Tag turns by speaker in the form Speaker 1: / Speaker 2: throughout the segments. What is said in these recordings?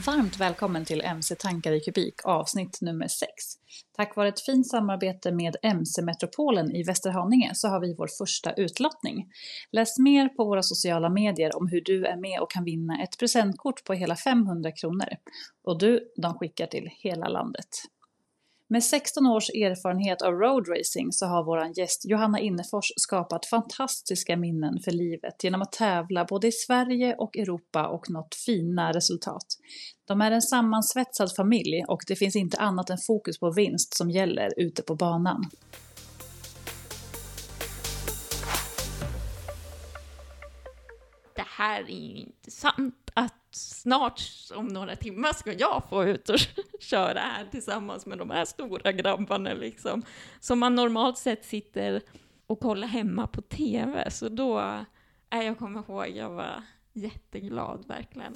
Speaker 1: Varmt välkommen till MC Tankar i kubik avsnitt nummer 6. Tack vare ett fint samarbete med MC-metropolen i Västerhaninge så har vi vår första utlottning. Läs mer på våra sociala medier om hur du är med och kan vinna ett presentkort på hela 500 kronor. Och de skickar till hela landet. Med 16 års erfarenhet av roadracing så har vår gäst Johanna Innerfors skapat fantastiska minnen för livet genom att tävla både i Sverige och Europa och nått fina resultat. De är en sammansvetsad familj och det finns inte annat än fokus på vinst som gäller ute på banan.
Speaker 2: Det här är ju inte sant att snart om några timmar ska jag få ut och köra här tillsammans med de här stora grabbarna liksom. Som man normalt sett sitter och kollar hemma på tv. Så då jag kommer ihåg, jag var jätteglad verkligen.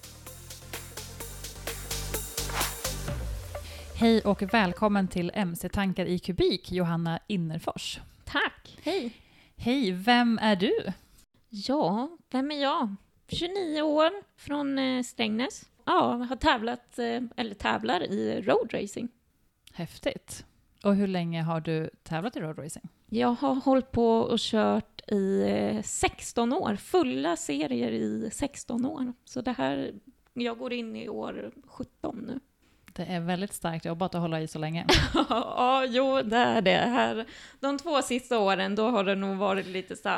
Speaker 1: Hej och välkommen till MC Tankar i kubik, Johanna Innerfors.
Speaker 2: Tack, hej.
Speaker 1: Hej, vem är du?
Speaker 2: Ja, vem är jag? 29 år från Strängnäs. Ja, har tävlat, eller tävlar i roadracing.
Speaker 1: Häftigt. Och hur länge har du tävlat i roadracing?
Speaker 2: Jag har hållit på och kört i 16 år. Fulla serier i 16 år. Så det här, jag går in i år 17 nu.
Speaker 1: Det är väldigt starkt jobbat att hålla i så länge.
Speaker 2: Ja, jo, det är det. Här, de 2 sista åren, då har det nog varit lite så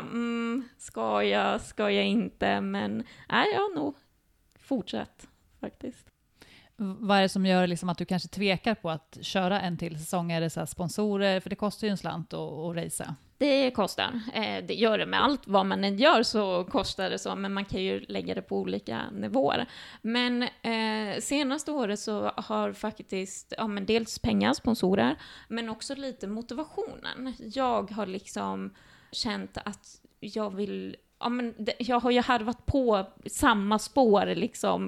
Speaker 2: här, ska jag inte? Men jag har nog fortsatt faktiskt.
Speaker 1: Vad är det som gör liksom att du kanske tvekar på att köra en till säsong? Är det så här sponsorer? För det kostar ju en slant att racea.
Speaker 2: Det kostar. Det gör det med allt. Vad man än gör så kostar det så. Men man kan ju lägga det på olika nivåer. Men senaste året så har faktiskt dels pengar, sponsorer. Men också lite motivationen. Jag har liksom känt att jag vill... jag har ju harvat på samma spår liksom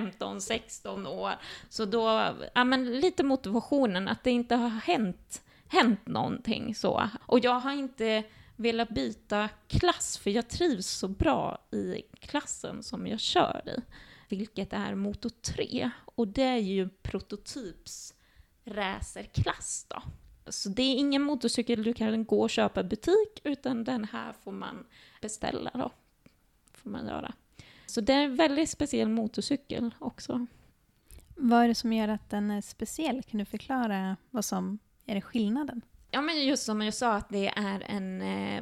Speaker 2: 15-16 år. Så då, lite motivationen att det inte har hänt någonting så. Och jag har inte velat byta klass för jag trivs så bra i klassen som jag kör i. Vilket är Moto 3. Och det är ju prototyps racerklass då. Så det är ingen motorcykel du kan gå och köpa i butik utan den här får man beställa då. Får man göra. Så det är en väldigt speciell motorcykel också.
Speaker 3: Vad är det som gör att den är speciell? Kan du förklara vad som är skillnaden?
Speaker 2: Ja, men just som jag sa att det är en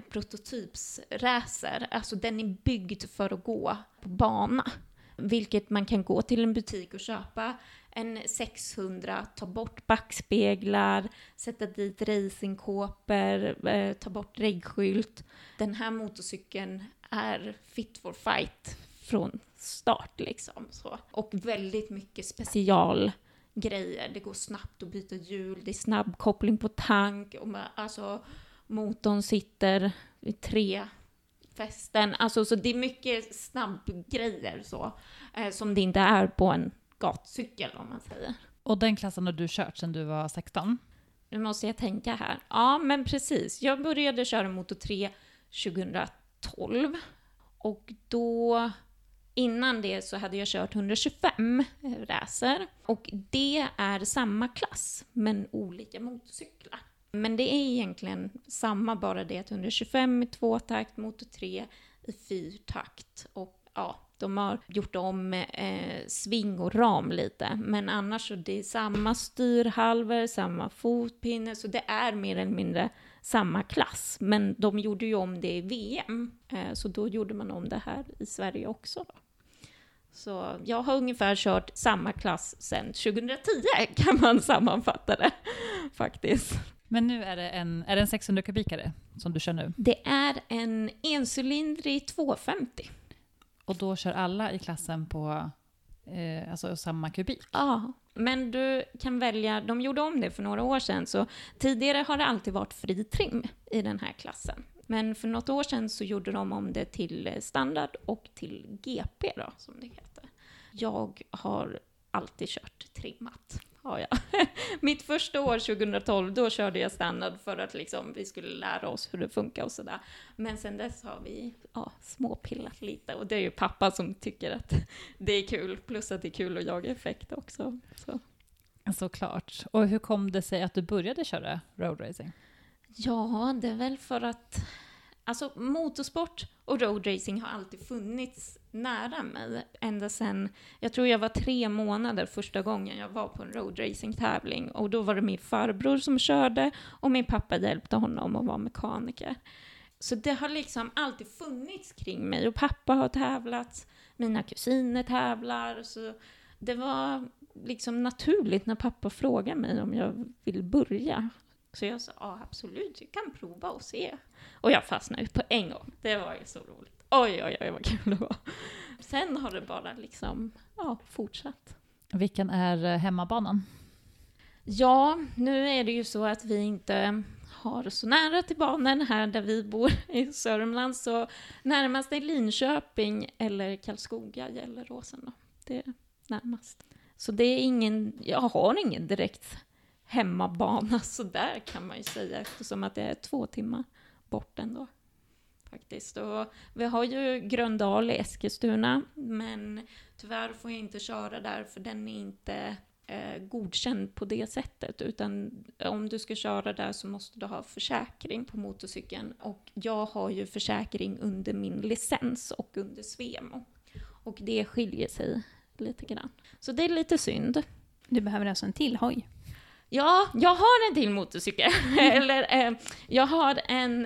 Speaker 2: prototypsracer. Alltså den är byggd för att gå på bana. Vilket man kan gå till en butik och köpa en 600, ta bort backspeglar, sätta dit racingkåpor, ta bort reggskylt. Den här motorcykeln är fit for fight från start liksom. Så. Och väldigt mycket specialgrejer. Det går snabbt att byta hjul, det är snabb koppling på tank. Och motorn sitter i 3 fästen. Alltså, så det är mycket snabbgrejer så. Som det inte är på en gatcykel om man säger.
Speaker 1: Och den klassen har du kört sedan du var 16?
Speaker 2: Nu måste jag tänka här. Ja, men precis. Jag började köra Moto 3 2012. Och då, innan det så hade jag kört 125 racer. Och det är samma klass, men olika motorcyklar. Men det är egentligen samma, bara det att 125 i 2-takt, Moto 3 i 4-takt. Och de har gjort om sving och ram lite. Men annars så det är samma styrhalvor, samma fotpinne. Så det är mer eller mindre samma klass. Men de gjorde ju om det i VM. Så då gjorde man om det här i Sverige också då. Så jag har ungefär kört samma klass sedan 2010 kan man sammanfatta det faktiskt.
Speaker 1: Men nu är det en 600 kubikare som du kör nu?
Speaker 2: Det är en encylindrig 250.
Speaker 1: Och då kör alla i klassen på samma kubik?
Speaker 2: Ja, men du kan välja, de gjorde om det för några år sedan. Så tidigare har det alltid varit fri trim i den här klassen. Men för något år sedan så gjorde de om det till standard och till GP då, som det heter. Jag har alltid kört trimmat. ja. Mitt första år 2012, då körde jag standard för att liksom, vi skulle lära oss hur det funkar och sådär. Men sen dess har vi småpillat lite, och det är ju pappa som tycker att det är kul, plus att det är kul att jaga effekt också. Så.
Speaker 1: Såklart. Och hur kom det sig att du började köra roadracing?
Speaker 2: Ja, det är väl för att motorsport och roadracing har alltid funnits nära mig. Ända sedan, jag tror jag var 3 månader första gången jag var på en roadracing-tävling. Och då var det min farbror som körde och min pappa hjälpte honom att vara mekaniker. Så det har liksom alltid funnits kring mig. Och pappa har tävlat, mina kusiner tävlar. Så det var liksom naturligt när pappa frågade mig om jag vill börja. Så jag sa, absolut, jag kan prova och se. Och jag fastnade ut på en gång. Det var ju så roligt. Oj, vad kul det var. Sen har det bara liksom, fortsatt.
Speaker 1: Vilken är hemmabanan?
Speaker 2: Ja, nu är det ju så att vi inte har så nära till banan här där vi bor i Sörmland. Så närmast är Linköping eller Karlskoga eller Råsen då. Det är närmast. Så det är jag har ingen direkt hemmabana, så där kan man ju säga, eftersom att det är 2 timmar bort ändå faktiskt. Och vi har ju Gröndal i Eskilstuna, men tyvärr får jag inte köra där för den är inte godkänd på det sättet, utan om du ska köra där så måste du ha försäkring på motorcykeln, och jag har ju försäkring under min licens och under Svemo, och det skiljer sig lite grann. Så det är lite synd.
Speaker 3: Du behöver alltså en till hoj.
Speaker 2: Ja, jag har en till motorcykel. Eller jag har en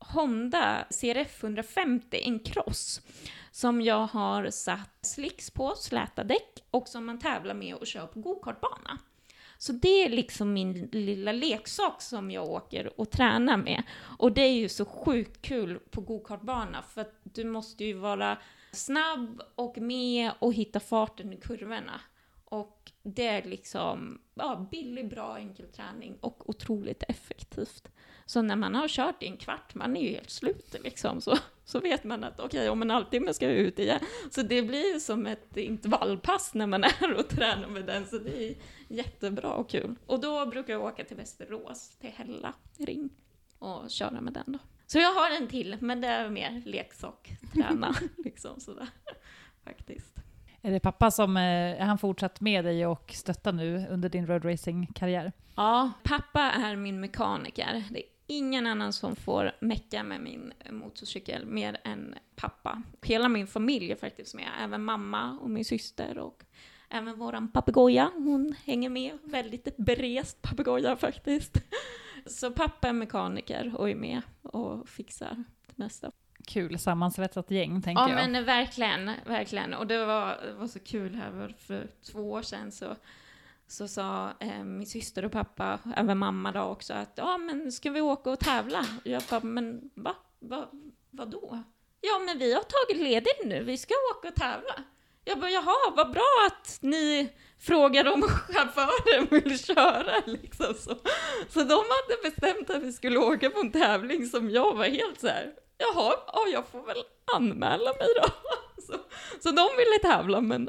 Speaker 2: Honda CRF 150, en cross, som jag har satt slicks på, släta däck, och som man tävlar med och kör på go-kartbana. Så det är liksom min lilla leksak som jag åker och tränar med. Och det är ju så sjukt kul på go-kartbana, för att du måste ju vara snabb och med och hitta farten i kurvorna. Och det är liksom billig, bra, enkel träning och otroligt effektivt. Så när man har kört i en kvart, man är ju helt slut liksom, så vet man att okej, om en halvtimme ska jag ut igen. Så det blir ju som ett intervallpass när man är och tränar med den, så det är jättebra och kul. Och då brukar jag åka till Västerås, till Hälla ring, och köra med den då. Så jag har en till, men det är mer leksak, träna liksom sådär faktiskt.
Speaker 1: Är det pappa som är han fortsatt med dig och stöttar nu under din roadracing-karriär?
Speaker 2: Ja, pappa är min mekaniker. Det är ingen annan som får mecka med min motorcykel mer än pappa. Hela min familj är faktiskt med, även mamma och min syster och även våran papegoja. Hon hänger med, väldigt berest papegoja faktiskt. Så pappa är mekaniker och är med och fixar det mesta.
Speaker 1: Kul sammansvetsat gäng, tänker jag.
Speaker 2: Ja, men verkligen. Och det var så kul här för 2 år sedan så sa min syster och pappa, även mamma då också, att men ska vi åka och tävla? Jag bara, men vadå? Ja, men vi har tagit ledigt nu, vi ska åka och tävla. Jag bara, jaha, vad bra att ni frågar om chauffören vill köra liksom så de hade bestämt att vi skulle åka på en tävling som jag var helt så här, jaha, jag får väl anmäla mig då. Så de ville tävla, men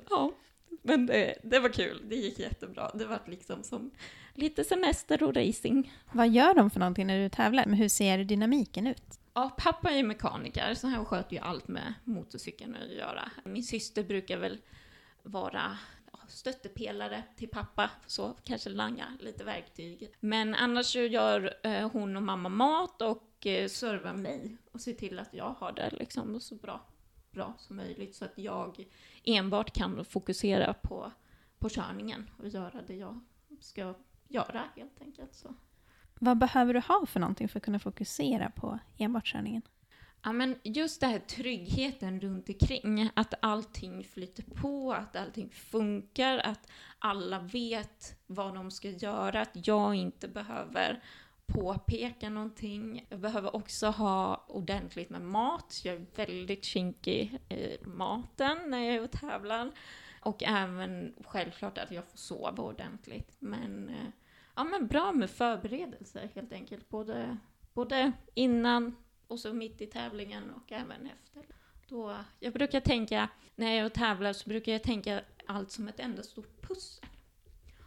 Speaker 2: det var kul. Det gick jättebra. Det var liksom som lite semester och racing.
Speaker 3: Vad gör de för någonting när du tävlar? Men hur ser dynamiken ut?
Speaker 2: Ja, pappa är mekaniker, så han sköter ju allt med motorcykeln att göra. Min syster brukar väl vara stöttepelare till pappa, så kanske langa lite verktyg. Men annars så gör hon och mamma mat och servar mig och ser till att jag har det liksom så bra som möjligt, så att jag enbart kan fokusera på körningen och göra det jag ska göra helt enkelt. Så.
Speaker 3: Vad behöver du ha för någonting för att kunna fokusera på enbart körningen?
Speaker 2: Ja, men just det här tryggheten runt omkring, att allting flyter på, att allting funkar, att alla vet vad de ska göra, att jag inte behöver påpeka någonting. Jag behöver också ha ordentligt med mat. Jag är väldigt kinkig i maten när jag är och tävlar. Och även självklart att jag får sova ordentligt. Men bra med förberedelser helt enkelt. Både innan och så mitt i tävlingen och även efter. Jag brukar tänka, när jag är och tävlar så brukar jag tänka allt som ett enda stort pussel.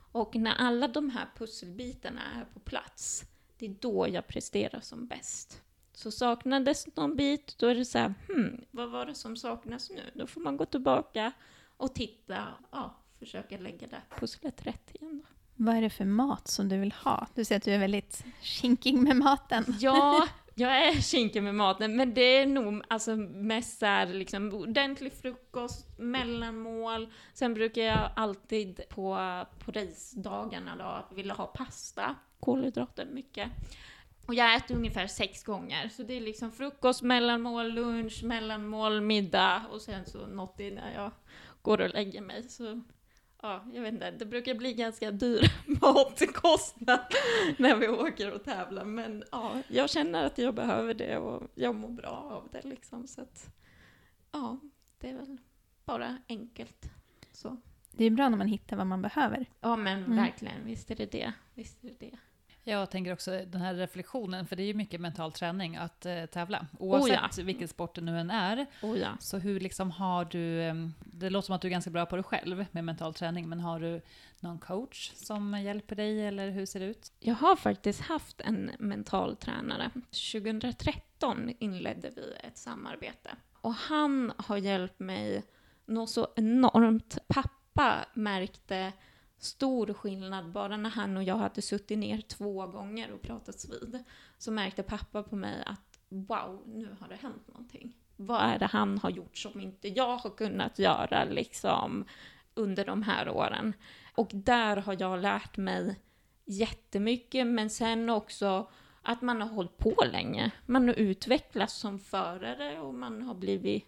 Speaker 2: Och när alla de här pusselbitarna är på plats, det är då jag presterar som bäst. Så saknades någon bit, då är det så här, vad var det som saknas nu? Då får man gå tillbaka och titta, försöka lägga det pusslet rätt igen då.
Speaker 3: Vad är det för mat som du vill ha? Du säger att du är väldigt kinkig med maten.
Speaker 2: Ja, jag är kinkig med maten, men det är nog alltså mest så här, liksom, ordentlig frukost, mellanmål. Sen brukar jag alltid på risdagarna då vilja ha pasta, kolhydrater mycket. Och jag äter ungefär 6 gånger, så det är liksom frukost, mellanmål, lunch, mellanmål, middag och sen så något innan jag går och lägger mig. Så ja, jag vet inte, det brukar bli ganska dyr matkostnad när vi åker och tävlar. Men ja, jag känner att jag behöver det och jag mår bra av det liksom. Så att ja, det är väl bara enkelt så.
Speaker 3: Det är bra när man hittar vad man behöver.
Speaker 2: Ja, men verkligen, visst är det det. Visst är det det.
Speaker 1: Jag tänker också den här reflektionen, för det är ju mycket mental träning att tävla. Oavsett vilken sport det nu än är. Så hur liksom har du, det låter som att du är ganska bra på det själv med mental träning, men har du någon coach som hjälper dig eller hur ser det ut?
Speaker 2: Jag har faktiskt haft en mental tränare. 2013 inledde vi ett samarbete. Och han har hjälpt mig något så enormt. Pappa märkte stor skillnad bara när han och jag hade suttit ner 2 gånger och pratats vid. Så märkte pappa på mig att wow, nu har det hänt någonting. Vad är det han har gjort som inte jag har kunnat göra liksom under de här åren? Och där har jag lärt mig jättemycket, men sen också att man har hållit på länge. Man har utvecklats som förare och man har blivit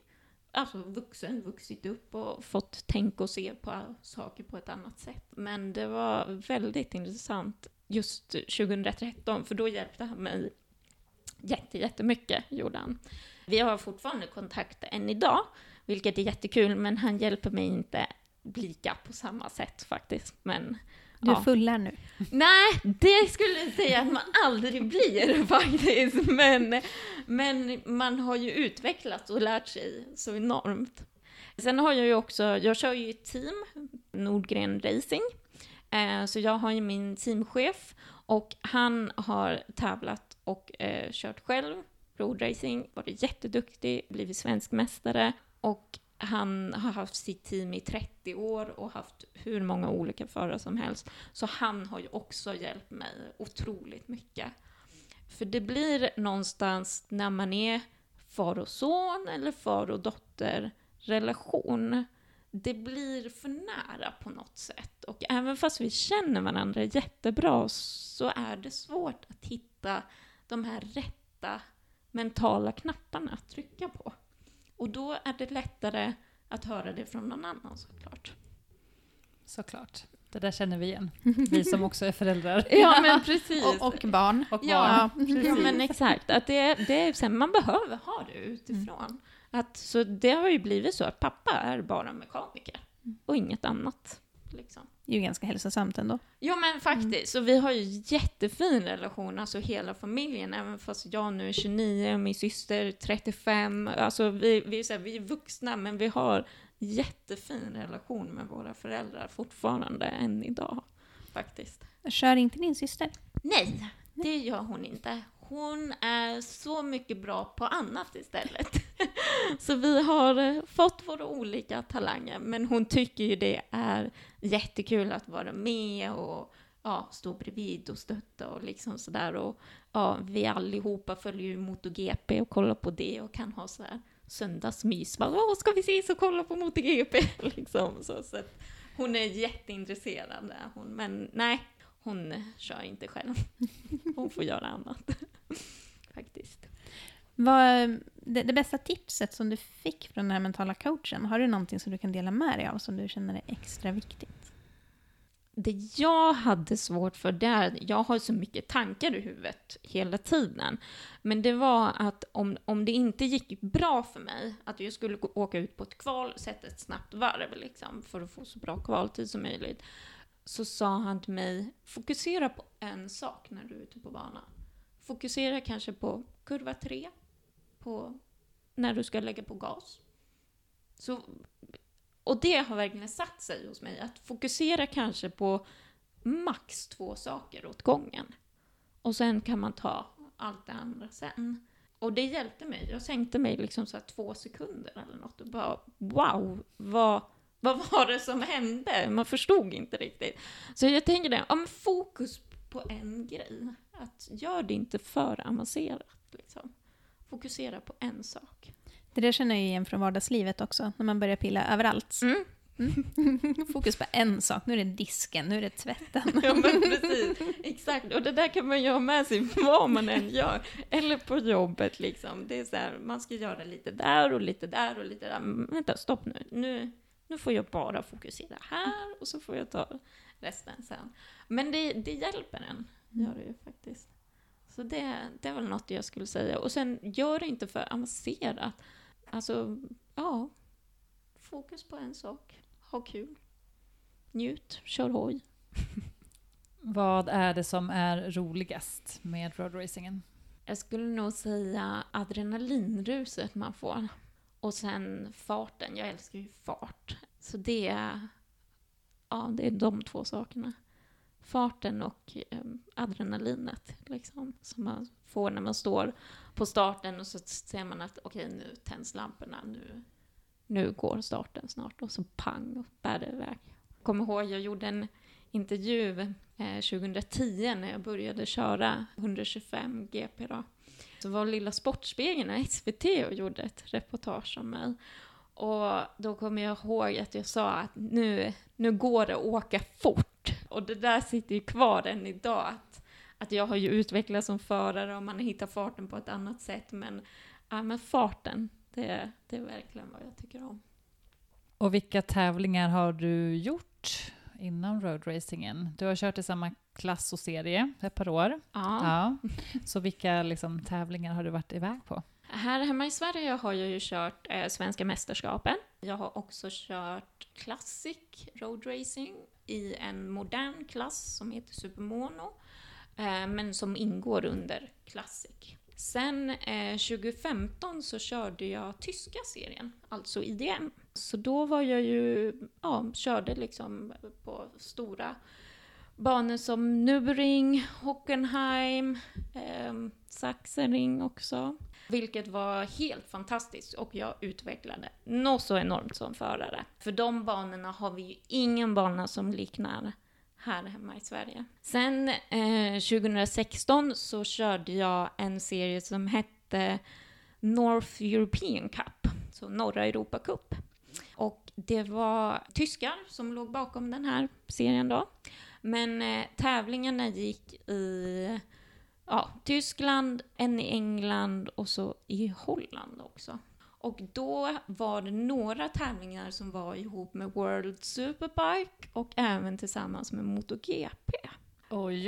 Speaker 2: vuxit upp och fått tänka och se på saker på ett annat sätt. Men det var väldigt intressant just 2013, för då hjälpte han mig jättemycket, gjorde han. Vi har fortfarande kontakt än idag, vilket är jättekul, men han hjälper mig inte lika på samma sätt faktiskt. Men
Speaker 3: du är full nu.
Speaker 2: Nej, det skulle jag säga att man aldrig blir faktiskt. Men man har ju utvecklats och lärt sig så enormt. Sen har jag ju också, jag kör ju ett team, Nordgren Racing. Så jag har ju min teamchef och han har tävlat och kört själv, roadracing, varit jätteduktig, blivit svensk mästare och han har haft sitt team i 30 år och haft hur många olika förare som helst. Så han har ju också hjälpt mig otroligt mycket. För det blir någonstans när man är far och son eller far och dotter relation. Det blir för nära på något sätt. Och även fast vi känner varandra jättebra så är det svårt att hitta de här rätta mentala knapparna att trycka på. Och då är det lättare att höra det från någon annan såklart.
Speaker 1: Såklart. Det där känner vi igen. Vi som också är föräldrar.
Speaker 2: Ja, men precis.
Speaker 3: och barn.
Speaker 1: Och
Speaker 2: ja,
Speaker 1: barn.
Speaker 2: Ja, men exakt. Att det är sen man behöver ha det utifrån. Så det har ju blivit så att pappa är bara mekaniker. Och inget annat. Liksom.
Speaker 3: Det är ju ganska hälsosamt ändå.
Speaker 2: Ja, men faktiskt. Så vi har ju jättefin relation, alltså hela familjen. Även fast jag nu är 29 och min syster 35. Alltså vi är vuxna, men vi har jättefin relation med våra föräldrar fortfarande än idag. Faktiskt.
Speaker 3: Kör inte din syster?
Speaker 2: Nej, det gör hon inte. Hon är så mycket bra på annat istället. Så vi har fått våra olika talanger. Men hon tycker ju det är jättekul att vara med och stå bredvid och stötta och liksom sådär. Och vi allihopa följer ju MotoGP och kollar på det och kan ha så här söndagsmys. Ska vi ses och kolla på MotoGP? liksom, så att hon är jätteintresserad. Men nej, hon kör inte själv. Hon får göra annat. Faktiskt.
Speaker 3: Vad det bästa tipset som du fick från den här mentala coachen, har du någonting som du kan dela med dig av som du känner är extra viktigt?
Speaker 2: Det jag hade svårt för där, jag har så mycket tankar i huvudet hela tiden. Men det var att om det inte gick bra för mig, att jag skulle åka ut på ett kval, sätta ett snabbt varv liksom, för att få så bra kvaltid som möjligt. Så sa han till mig, fokusera på en sak när du är ute på banan. Fokusera kanske på kurva 3, på när du ska lägga på gas. Och det har verkligen satt sig hos mig, att fokusera kanske på max 2 saker åt gången. Och sen kan man ta allt det andra sen. Och det hjälpte mig. Jag sänkte mig liksom så här 2 sekunder eller något. Och bara, wow, vad var det som hände? Man förstod inte riktigt. Så jag tänker det, om fokus på en grej. Att gör det inte för avancerat. Liksom. Fokusera på en sak.
Speaker 3: Det där känner jag igen från vardagslivet också. När man börjar pilla överallt. Fokus på en sak. Nu är det disken, nu är det tvätten.
Speaker 2: Ja, men precis. Exakt. Och det där kan man göra med sig vad man än gör. Eller på jobbet liksom. Det är så här, man ska göra lite där och lite där och lite där. Vänta, stopp nu. Nu får jag bara fokusera här och så får jag ta resten sen. Men det hjälper en. Gör det ju faktiskt. Så det är väl något jag skulle säga. Och sen gör det inte för avancerat. Alltså, ja. Fokus på en sak. Ha kul. Njut. Kör hoj.
Speaker 1: Vad är det som är roligast med roadracingen?
Speaker 2: Jag skulle nog säga adrenalinruset man får. Och sen farten. Jag älskar ju fart. Så det är de 2 sakerna. Farten och adrenalinet liksom, som man får när man står på starten och så ser man att okej, nu tänds lamporna, nu går starten snart och så pang och bär det iväg. Jag kommer ihåg, jag gjorde en intervju 2010 när jag började köra 125 GP då. Så var Lilla Sportspegeln och SVT och gjorde ett reportage om mig. Och då kommer jag ihåg att jag sa att nu går det att åka fort. Och det där sitter ju kvar än idag. Att jag har ju utvecklats som förare och man hittar farten på ett annat sätt. Men farten, det är verkligen vad jag tycker om.
Speaker 1: Och vilka tävlingar har du gjort inom roadracingen? Du har kört i samma klass och serie ett par år. Ja. Så vilka liksom, tävlingar har du varit iväg på?
Speaker 2: Här hemma i Sverige har jag ju kört svenska mästerskapen. Jag har också kört Classic Road Racing i en modern klass som heter Supermono. Men som ingår under Classic. Sen 2015 så körde jag tyska serien, alltså IDM. Så då var jag ju, körde liksom på stora banor som Nürburgring, Hockenheim, Sachsenring också. Vilket var helt fantastiskt och jag utvecklade något så enormt som förare. För de banorna har vi ju ingen bana som liknar här hemma i Sverige. Sen 2016 så körde jag en serie som hette North European Cup, så Norra Europa Cup. Och det var tyskar som låg bakom den här serien då. Men tävlingarna gick i Tyskland, en i England och så i Holland också. Och då var det några tävlingar som var ihop med World Superbike och även tillsammans med MotoGP.
Speaker 1: Oj.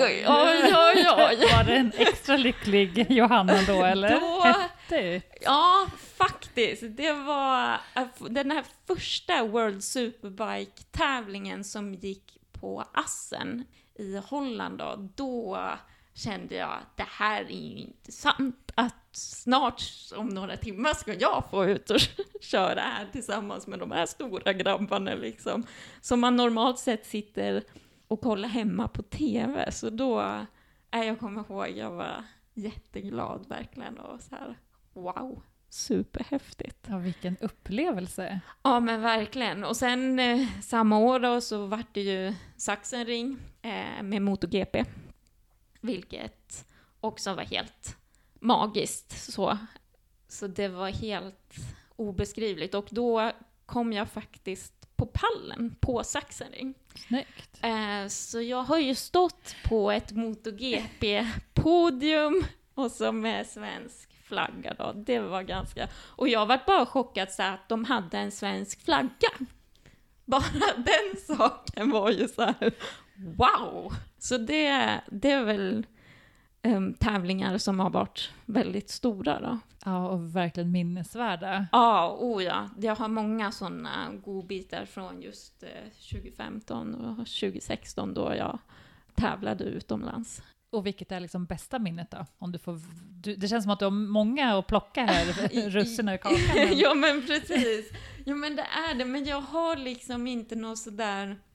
Speaker 2: Var
Speaker 1: det en extra lycklig Johanna då, eller?
Speaker 2: Ja, faktiskt. Det var den här första World Superbike-tävlingen som gick på Assen i Holland då kände jag att det här är ju inte sant. Att snart om några timmar ska jag få ut och köra här tillsammans med de här stora grabbarna liksom. Som man normalt sett sitter och kollar hemma på tv. Så då, jag kommer ihåg, jag var jätteglad verkligen och så här, wow, superhäftigt.
Speaker 1: Ja, vilken upplevelse.
Speaker 2: Ja, men verkligen. Och sen samma år då så var det ju Sachsenring med MotoGP. Vilket också var helt magiskt. Så det var helt obeskrivligt. Och då kom jag faktiskt på pallen på Sachsenring.
Speaker 1: Snyggt.
Speaker 2: Så jag har ju stått på ett MotoGP-podium och så med svensk flagga då. Det var ganska... Och jag var bara chockad så att de hade en svensk flagga. Bara den saken var ju så här, wow! Så det är väl tävlingar som har varit väldigt stora då.
Speaker 1: Ja, och verkligen minnesvärda.
Speaker 2: Ja, jag har många sådana godbitar från just 2015 och 2016 då jag tävlade utomlands.
Speaker 1: Och vilket är liksom bästa minnet då? Om du får, det känns som att du har många att plocka här, russina i kakan.
Speaker 2: Ja, men precis. Ja, men det är det. Men jag har liksom inte något sådär...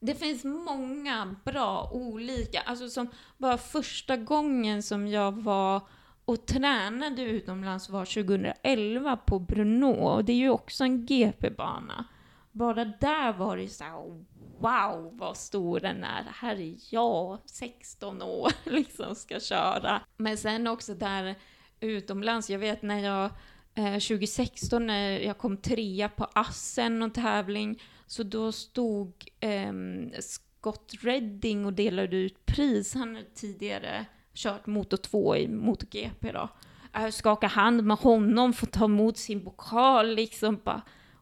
Speaker 2: Det finns många bra olika, alltså som bara första gången som jag var och tränade utomlands var 2011 på Brno, och det är ju också en GP-bana. Bara där var det så här, wow vad stor den är, här är jag 16 år liksom ska köra. Men sen också där utomlands, jag vet när jag 2016 när jag kom 3 på Assen och tävling, så då stod Scott Redding och delade ut pris. Han hade tidigare kört Moto 2 i MotoGP då. Jag skakade hand med honom, få ta emot sin pokal liksom, bara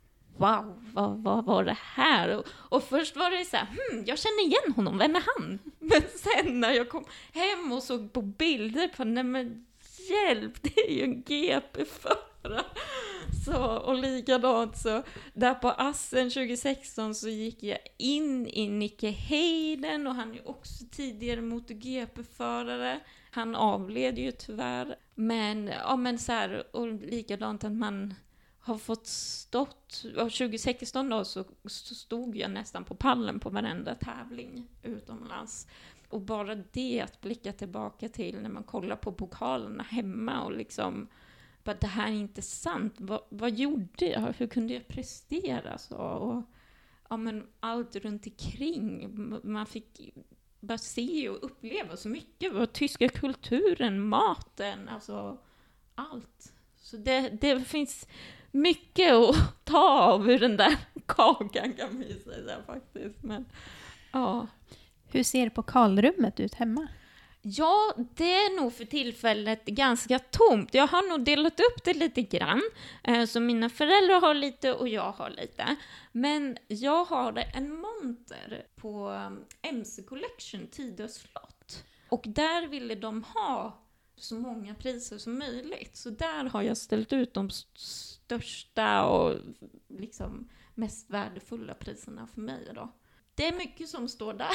Speaker 2: wow, vad var det här? Och först var det så här, jag känner igen honom, vem är han? Men sen när jag kom hem och såg på bilder på, nej men hjälp, det är ju en GP-förare. Så, och likadant så, där på Assen 2016 så gick jag in i Nicky Hayden, och han är också tidigare MotoGP-förare. Han avled ju tyvärr. Men, ja men så här, och likadant att man har fått stått, och 2016 då så stod jag nästan på pallen på varenda tävling utomlands. Och bara det att blicka tillbaka till när man kollar på pokalerna hemma och liksom, bara, det här är inte sant. Vad gjorde jag? Hur kunde jag prestera så? Och ja, men allt runt omkring. Man fick bara se och uppleva så mycket. Och tyska kulturen, maten, alltså allt. Så det finns mycket att ta av ur den där kakan kan man ju säga faktiskt. Men, ja.
Speaker 3: Hur ser pokalrummet ut hemma?
Speaker 2: Ja, det är nog för tillfället ganska tomt. Jag har nog delat upp det lite grann. Så mina föräldrar har lite och jag har lite. Men jag har en monter på MC Collection, Tidö slott. Och där ville de ha så många priser som möjligt. Så där har jag ställt ut de största och liksom mest värdefulla priserna för mig då. Det är mycket som står där,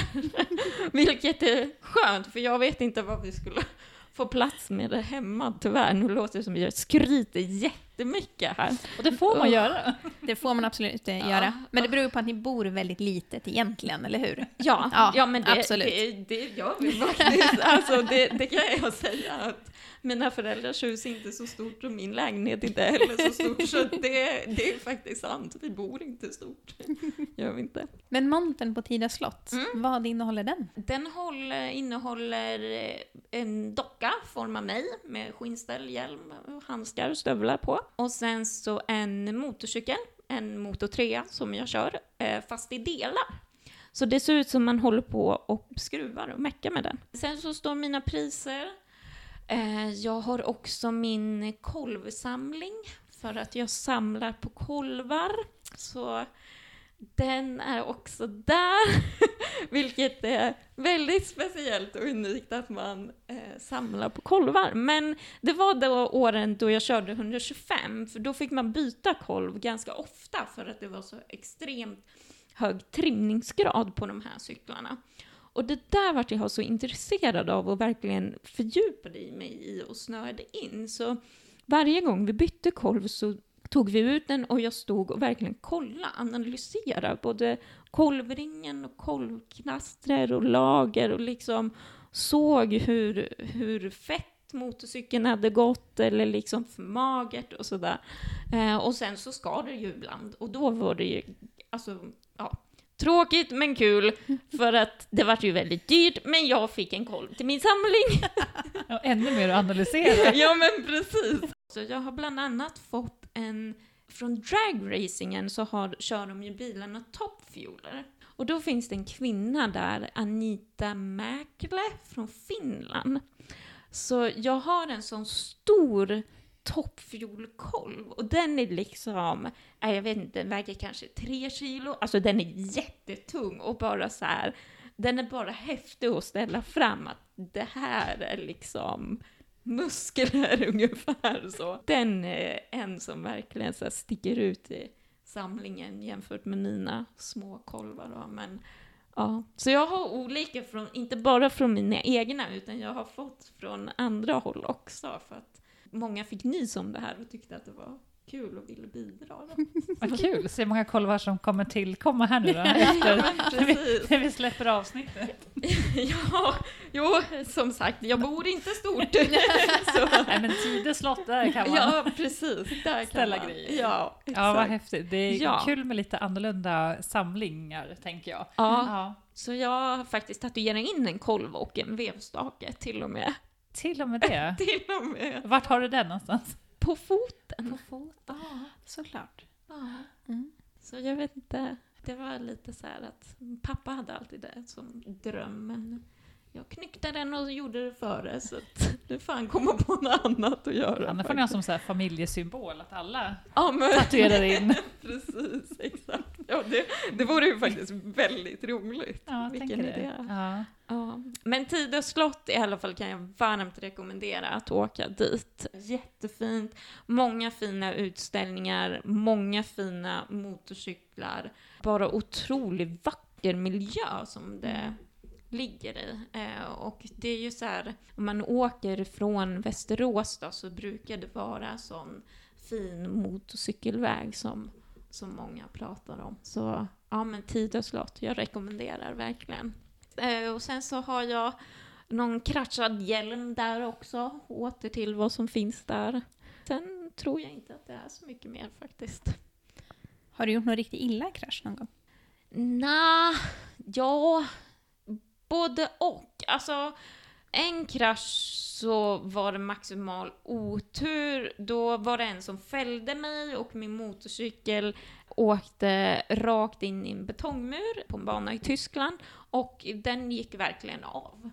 Speaker 2: vilket är skönt, för jag vet inte vad vi skulle få plats med det hemma, tyvärr. Nu låter det som att jag skryter jättemycket här.
Speaker 1: Och det får man göra.
Speaker 3: Det får man absolut göra. Men det beror på att ni bor väldigt litet egentligen, eller hur?
Speaker 2: Ja, men
Speaker 3: absolut.
Speaker 2: Det gör vi faktiskt. Alltså, det kan jag säga att mina föräldrars hus är inte så stort och min lägenhet inte heller så stort. Så det är faktiskt sant. Vi bor inte stort. Gör vi inte.
Speaker 3: Men montern på Tidö slott, vad innehåller den?
Speaker 2: Den innehåller en docka, form av mig, med skinnställ, hjälm, handskar och stövlar på. Och sen så en motorcykel, en Moto 3 som jag kör, fast i delar. Så det ser ut som man håller på och skruvar och mäckar med den. Sen så står mina priser. Jag har också min kolvsamling för att jag samlar på kolvar. Så den är också där, vilket är väldigt speciellt och unikt att man samlar på kolvar. Men det var då åren då jag körde 125, för då fick man byta kolv ganska ofta för att det var så extremt hög trimningsgrad på de här cyklarna. Och det där vart jag så intresserad av och verkligen fördjupade i mig i och snöade in. Så varje gång vi bytte kolv så tog vi ut den och jag stod och verkligen analyserade både kolvringen och kolvknaster och lager och liksom såg hur fett motorcykeln hade gått eller liksom för magert och sådär. Och sen så skar det ju ibland och då var det ju, alltså, ja, tråkigt men kul för att det var ju väldigt dyrt, men jag fick en kolv till min samling.
Speaker 1: Ja, ännu mer att analysera.
Speaker 2: Ja, men precis. Så jag har bland annat fått från dragracingen så kör de ju bilarna Top Fueler. Och då finns det en kvinna där, Anita Mäkelä från Finland. Så jag har en sån stor Top Fuel-kolv och den är liksom, jag vet inte, den väger kanske 3 kilo. Alltså den är jättetung och bara så här, den är bara häftig att ställa fram att det här är liksom muskler ungefär så. Den är en som verkligen så här sticker ut i samlingen jämfört med mina små kolvar då. Men ja, så jag har olika inte bara från mina egna utan jag har fått från andra håll också för att många fick nys om det här och tyckte att det var kul och ville bidra.
Speaker 1: Vad kul, se många kolvar som kommer tillkomma här nu då, efter när vi släpper avsnittet.
Speaker 2: Ja, jo, som sagt, jag bor inte stort. Så.
Speaker 1: Nej, men Tidö slott, där kan man
Speaker 2: precis, där
Speaker 1: ställa
Speaker 2: kan man.
Speaker 1: grejer.
Speaker 2: Ja,
Speaker 1: Ja, vad häftigt. Det är
Speaker 2: Ja.
Speaker 1: kul med lite annorlunda samlingar, tänker jag.
Speaker 2: Ja. Så jag har faktiskt tatuerat in en kolv och en vevstake till och med.
Speaker 1: Till och med det.
Speaker 2: Till och med.
Speaker 1: Vart har du den någonstans?
Speaker 2: På foten.
Speaker 3: På foten. Såklart.
Speaker 2: Ja.
Speaker 3: Mm.
Speaker 2: Så jag vet inte, det var lite så här att pappa hade alltid det som dröm, men jag knyckte den och gjorde det före, så att du fan komma på något annat att göra.
Speaker 1: Annars får ni ha som så här familjesymbol, att alla
Speaker 2: men...
Speaker 1: tatuerar in.
Speaker 2: Precis, exakt. Ja, det vore ju faktiskt väldigt roligt.
Speaker 1: Ja,
Speaker 2: vilken idé.
Speaker 1: Ja.
Speaker 2: Ja. Men Tidö slott i alla fall kan jag varmt rekommendera att åka dit. Jättefint, många fina utställningar, många fina motorcyklar. Bara otroligt vacker miljö som det ligger i. Och det är ju så här, om man åker från Västerås då, så brukar det vara sån fin motorcykelväg som många pratar om. Så ja, men Tidö slott, jag rekommenderar verkligen. Och sen så har jag någon kraschad hjälm där också, åter till vad som finns där. Sen tror jag inte att det är så mycket mer faktiskt.
Speaker 3: Har du gjort någon riktigt illa krasch någon gång?
Speaker 2: Ja, både och. Alltså, en krasch så var det maximal otur. Då var det en som fällde mig och min motorcykel åkte rakt in i en betongmur på en bana i Tyskland. Och den gick verkligen av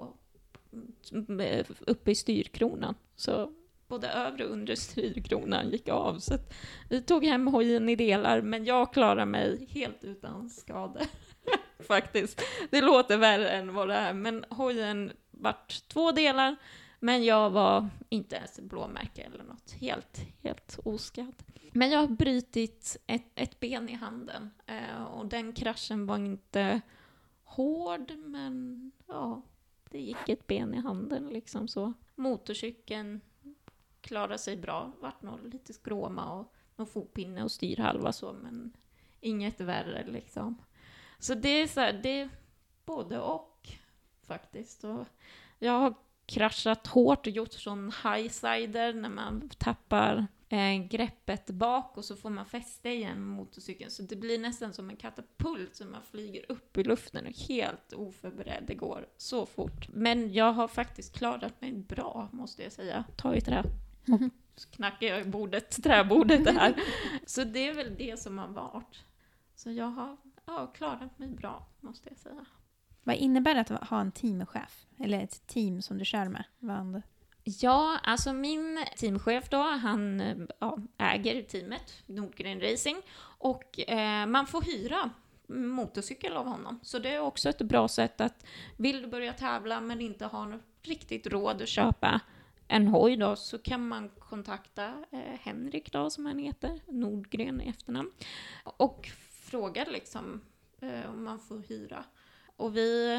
Speaker 2: uppe i styrkronan. Så både övre och undre styrkronan gick av. Så att vi tog hem hojen i delar, men jag klarar mig helt utan skador. Faktiskt. Det låter värre än vad det är. Men hojen vart 2 delar. Men jag var inte ens blåmärke eller något. Helt oskadd. Men jag har brutit ett ben i handen. Och den kraschen var inte hård. Men ja, det gick ett ben i handen liksom så. Motorcykeln klarade sig bra. Vart nog lite skråma och någon fotpinne och styrhalva så. Men inget värre liksom. Så det är så här, det är både och faktiskt. Och jag har kraschat hårt och gjort sån highsider när man tappar greppet bak och så får man fäste igen med motorcykeln. Så det blir nästan som en katapult som man flyger upp i luften och helt oförberedd. Det går så fort. Men jag har faktiskt klarat mig bra, måste jag säga. Ta i trä. Så knackar jag i träbordet det här. Så det är väl det som har varit. Så jag har klarat mig bra, måste jag säga.
Speaker 3: Vad innebär det att ha en teamchef? Eller ett team som du kör med?
Speaker 2: Ja, alltså min teamchef då, han äger teamet Nordgren Racing. Och man får hyra motorcykel av honom. Så det är också ett bra sätt att vill du börja tävla men inte har riktigt råd att köpa en hoj då, så kan man kontakta Henrik då, som han heter, Nordgren i efternamn. Och fråga liksom om man får hyra. Och vi,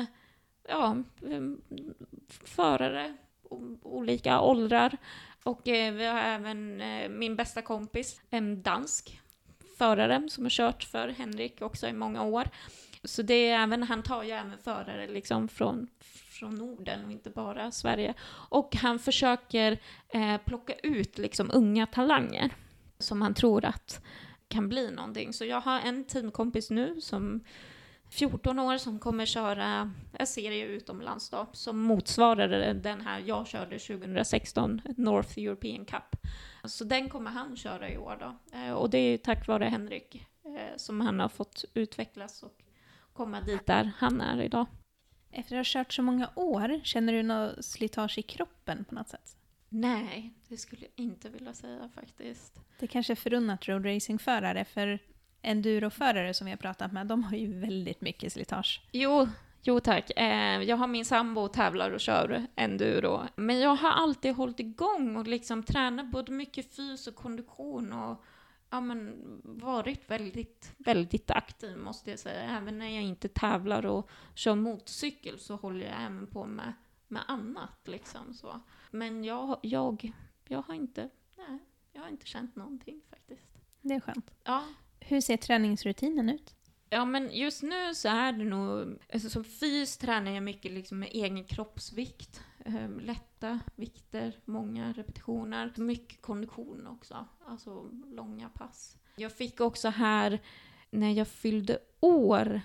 Speaker 2: förare, olika åldrar. Och vi har även min bästa kompis, en dansk förare som har kört för Henrik också i många år. Så det är även, han tar ju även förare liksom från Norden och inte bara Sverige. Och han försöker plocka ut liksom unga talanger som han tror att kan bli någonting. Så jag har en teamkompis nu som 14 år som kommer köra en serie utomlands då, som motsvarar den här jag körde 2016, North European Cup. Så den kommer han köra i år då. Och det är tack vare Henrik som han har fått utvecklas och komma dit där han är idag.
Speaker 3: Efter att ha kört så många år, känner du något slitage i kroppen på något sätt?
Speaker 2: Nej, det skulle jag inte vilja säga faktiskt.
Speaker 3: Det kanske är förunnat roadracingförare, för enduroförare som vi har pratat med, de har ju väldigt mycket slitage.
Speaker 2: Jo tack. Jag har min sambo och tävlar och kör enduro. Men jag har alltid hållit igång och liksom tränat både mycket fys och kondition och varit väldigt, väldigt aktiv måste jag säga. Även när jag inte tävlar och kör motorcykel så håller jag även på med annat liksom så. Men jag har inte, Jag har inte känt någonting faktiskt.
Speaker 3: Det är skönt.
Speaker 2: Ja.
Speaker 3: Hur ser träningsrutinen ut?
Speaker 2: Ja, men just nu så är det nog... Alltså, som fys tränar jag mycket liksom med egen kroppsvikt. Lätta vikter, många repetitioner. Mycket kondition också. Alltså långa pass. Jag fick också här, när jag fyllde år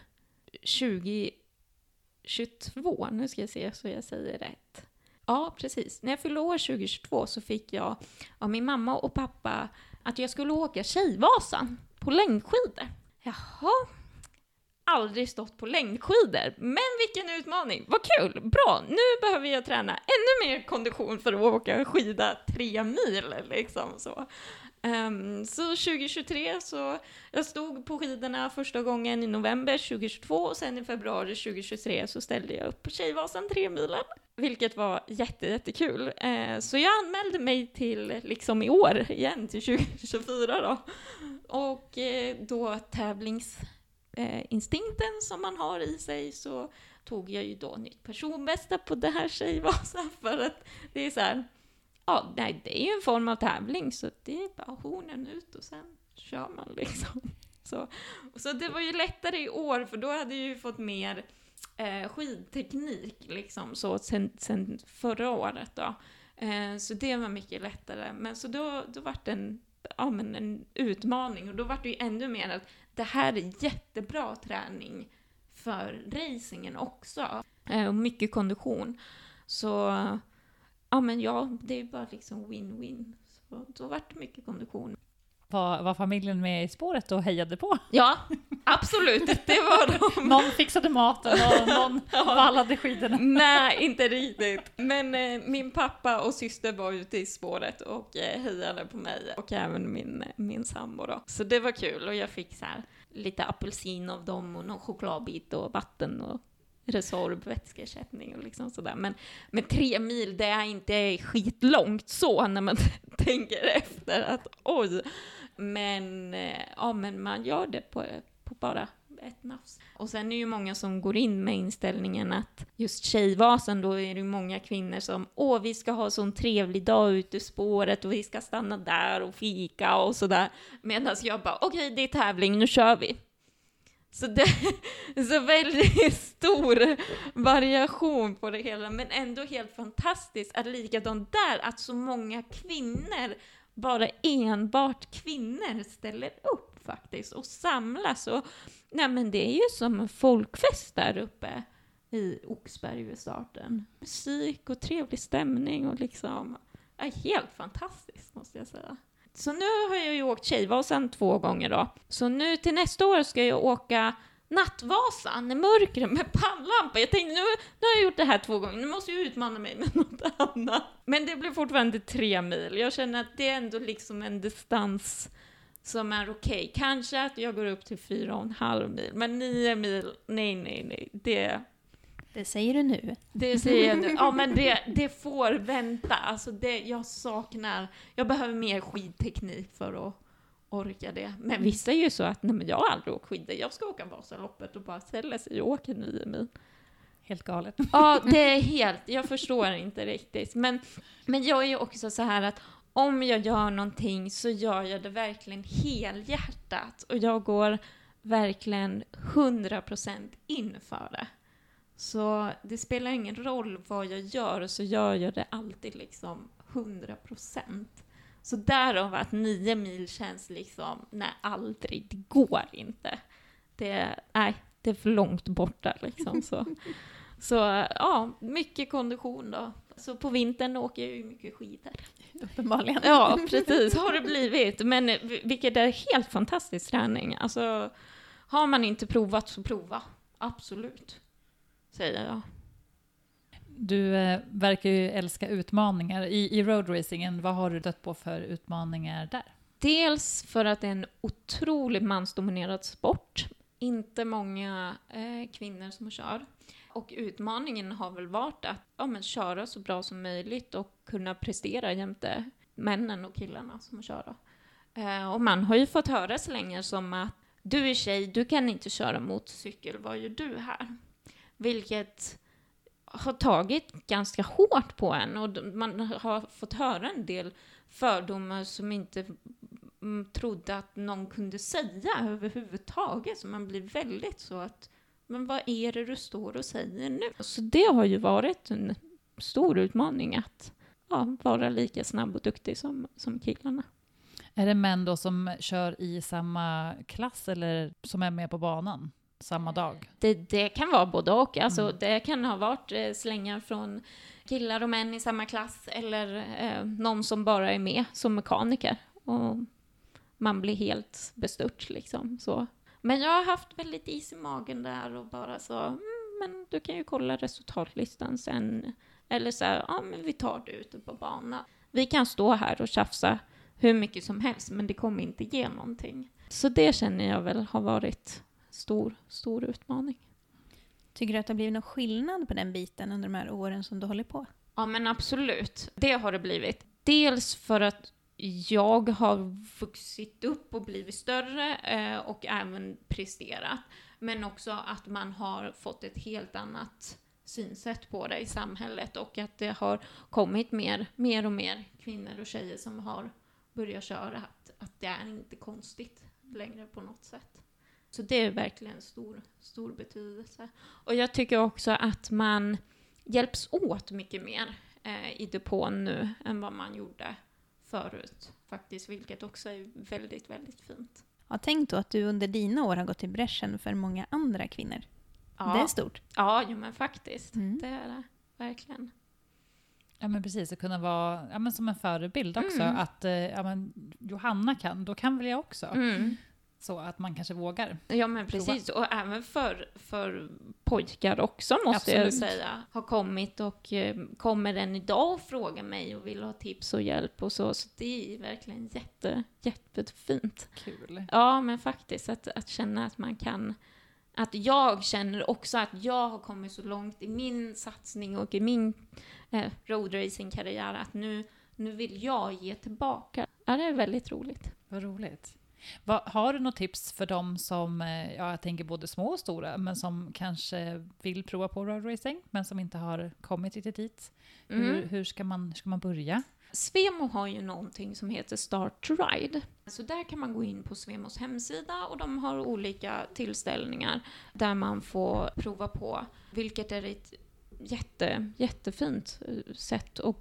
Speaker 2: 2022. Nu ska jag se så jag säger rätt. Ja, precis. När jag fyllde år 2022 så fick jag av min mamma och pappa att jag skulle åka Tjejvasan på längdskidor. Jaha. Aldrig stått på längdskidor. Men vilken utmaning. Vad kul. Bra. Nu behöver jag träna ännu mer kondition för att åka skida 3 mil. Liksom så. Så 2023 så jag stod på skidorna första gången i november 2022 och sen i februari 2023 så ställde jag upp på Tjejvasan 3 milen. Vilket var jättekul. Så jag anmälde mig till liksom i år igen till 2024 då. Och då tävlingsinstinkten som man har i sig så tog jag ju då nytt personbästa på det här Tjejvasan för att det är så här, ja, nej, det är ju en form av tävling så det är bara hornen ut och sen kör man liksom. Så det var ju lättare i år för då hade jag ju fått mer skidteknik liksom så sen förra året då. Så det var mycket lättare. Men så då var det en utmaning och då var det ju ännu mer att det här är jättebra träning för racingen också. Och mycket kondition. Så det är bara liksom win-win. Så då var det mycket kondition.
Speaker 1: Var familjen med i spåret och hejade på?
Speaker 2: Ja, absolut. Det var de.
Speaker 1: Någon fixade maten och någon vallade skidorna.
Speaker 2: Nej, inte riktigt. Men min pappa och syster var ute i spåret och hejade på mig. Och även min sambo då. Så det var kul och jag fick så här lite apelsin av dem och någon chokladbit och vatten och Resorb, vätskeersättning och liksom sådär. Men 3 mil, det är inte skitlångt så när man tänker efter att oj. Men man gör det på bara ett nafs. Och sen är ju många som går in med inställningen att just Tjejvasan, då är det ju många kvinnor som vi ska ha sån trevlig dag ute i spåret och vi ska stanna där och fika och sådär. Medan jag bara, okej, det är tävling, nu kör vi. Så det är så väldigt stor variation på det hela, men ändå helt fantastiskt att likadant där, att så många kvinnor, bara enbart kvinnor ställer upp faktiskt och samlas. Och, men det är ju som en folkfest där uppe i Oxberg vid starten. Musik och trevlig stämning och liksom, helt fantastiskt måste jag säga. Så nu har jag ju åkt Tjejvasan 2 gånger då. Så nu till nästa år ska jag åka Nattvasan i mörkret med pannlampa. Jag tänkte, nu har jag gjort det här 2 gånger. Nu måste jag utmana mig med något annat. Men det blir fortfarande 3 mil. Jag känner att det är ändå liksom en distans som är okej. Kanske att jag går upp till 4,5 mil. Men 9 mil, nej.
Speaker 3: Det säger du nu.
Speaker 2: Det säger jag nu. Ja, men det får vänta. Alltså jag behöver mer skidteknik för att orka det. Men vissa är ju så att jag har aldrig åkt skidor. Jag ska åka Vasaloppet och bara ställa sig och åka 9 mil.
Speaker 1: Helt galet.
Speaker 2: Ja, det är jag förstår inte riktigt. Men jag är ju också så här att om jag gör någonting så gör jag det verkligen helhjärtat. Och jag går verkligen 100% in för det. Så det spelar ingen roll vad jag gör, så gör jag det alltid liksom 100%. Så därav att 9 mil känns liksom, nej, aldrig, det går inte. Det är för långt borta liksom så ja, mycket kondition då. Så på vintern åker jag ju mycket skidor.
Speaker 3: Uppenbarligen.
Speaker 2: Ja, precis, har det blivit. Men vilket är helt fantastisk träning. Alltså, har man inte provat så prova. Absolut, säger jag.
Speaker 1: Du verkar ju älska utmaningar. I roadracingen, vad har du dött på för utmaningar där?
Speaker 2: Dels för att det är en otroligt mansdominerad sport. Inte många kvinnor som kör. Och utmaningen har väl varit att köra så bra som möjligt och kunna prestera jämte männen och killarna som kör. Och man har ju fått höra så länge som att du är tjej, du kan inte köra motorcykel, vad gör du här? Vilket har tagit ganska hårt på en och man har fått höra en del fördomar som inte trodde att någon kunde säga överhuvudtaget. Så man blir väldigt så att, men vad är det du står och säger nu? Så det har ju varit en stor utmaning att vara lika snabb och duktig som killarna.
Speaker 1: Är det män då som kör i samma klass eller som är med på banan samma dag?
Speaker 2: Det kan vara både och. Alltså, det kan ha varit slängar från killar och män i samma klass eller någon som bara är med som mekaniker. Och man blir helt bestört liksom. Så. Men jag har haft väldigt is i magen där och bara så, men du kan ju kolla resultatlistan sen. Eller så här, men vi tar det ute på banan. Vi kan stå här och tjafsa hur mycket som helst, men det kommer inte ge någonting. Så det känner jag väl har varit stor utmaning.
Speaker 3: Tycker du att det har blivit någon skillnad på den biten under de här åren som du håller på?
Speaker 2: Ja, men absolut. Det har det blivit. Dels för att jag har vuxit upp och blivit större och även presterat. Men också att man har fått ett helt annat synsätt på det i samhället. Och att det har kommit mer och mer kvinnor och tjejer som har börjat köra. Att det är inte konstigt längre på något sätt. Så det är verkligen stor betydelse. Och jag tycker också att man hjälps åt mycket mer i depån nu än vad man gjorde förut faktiskt, vilket också är väldigt, väldigt fint.
Speaker 3: Jag har tänkt då att du under dina år har gått i bräschen för många andra kvinnor.
Speaker 2: Ja.
Speaker 3: Det är stort.
Speaker 2: Ja, jo, men faktiskt. Det är det, verkligen.
Speaker 1: Ja, men precis, att kunna vara men som en förebild också. Att men Johanna då kan väl jag också. Så att man kanske vågar.
Speaker 2: Ja, men precis. Och även för pojkar också, måste jag säga. Har kommit och kommer än idag och frågar mig och vill ha tips och hjälp och så. Så det är verkligen jättefint.
Speaker 1: Kul.
Speaker 2: Ja, men faktiskt att känna att man kan... Att jag känner också att jag har kommit så långt i min satsning och i min roadracing-karriär att nu vill jag ge tillbaka. Ja, det är väldigt roligt.
Speaker 1: Vad roligt. Har du något tips för dem som, jag tänker både små och stora, men som kanske vill prova på roadracing, men som inte har kommit riktigt dit? Hur ska man börja?
Speaker 2: Svemo har ju någonting som heter Start to Ride. Så där kan man gå in på Svemos hemsida och de har olika tillställningar där man får prova på, vilket är ett jättefint sätt och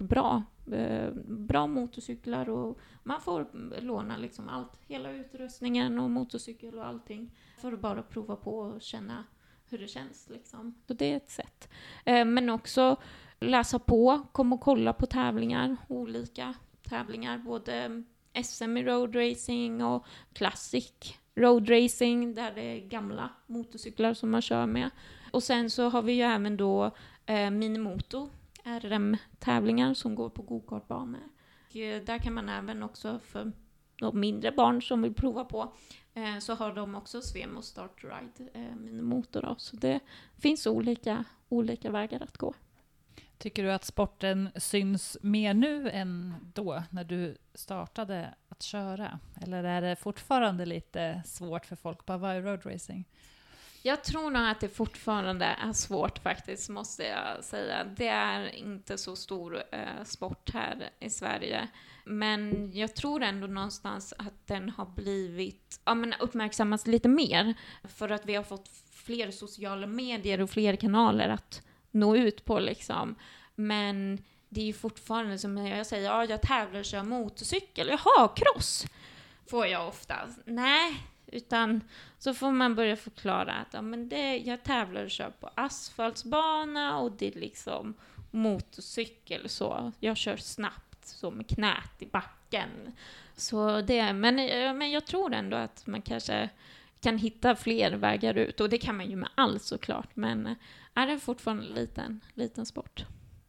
Speaker 2: bra motorcyklar och man får låna liksom allt, hela utrustningen och motorcykel och allting för att bara prova på och känna hur det känns liksom. Så det är ett sätt. Men också läsa på, kom och kolla på tävlingar, olika tävlingar, både SM i roadracing och classic roadracing där det är gamla motorcyklar som man kör med. Och sen så har vi ju även då minimoto, RM-tävlingar som går på go-kartbanor. Där kan man även också för de mindre barn som vill prova på så har de också Svemo Start Ride minimotor då. Så det finns olika vägar att gå.
Speaker 1: Tycker du att sporten syns mer nu än då när du startade att köra? Eller är det fortfarande lite svårt för folk på vad är roadracing?
Speaker 2: Jag tror nog att det fortfarande är svårt faktiskt, måste jag säga. Det är inte så stor sport här i Sverige. Men jag tror ändå någonstans att den har blivit uppmärksammats lite mer. För att vi har fått fler sociala medier och fler kanaler att nå ut på liksom. Men det är ju fortfarande som jag säger, jag tävlar och kör motorcykel. Jaha, cross får jag ofta. Nej, utan så får man börja förklara att jag tävlar och kör på asfaltsbana och det är liksom motorcykel så. Jag kör snabbt så med knät i backen. Så det, men jag tror ändå att man kanske kan hitta fler vägar ut och det kan man ju med allt såklart, men är det fortfarande en liten sport?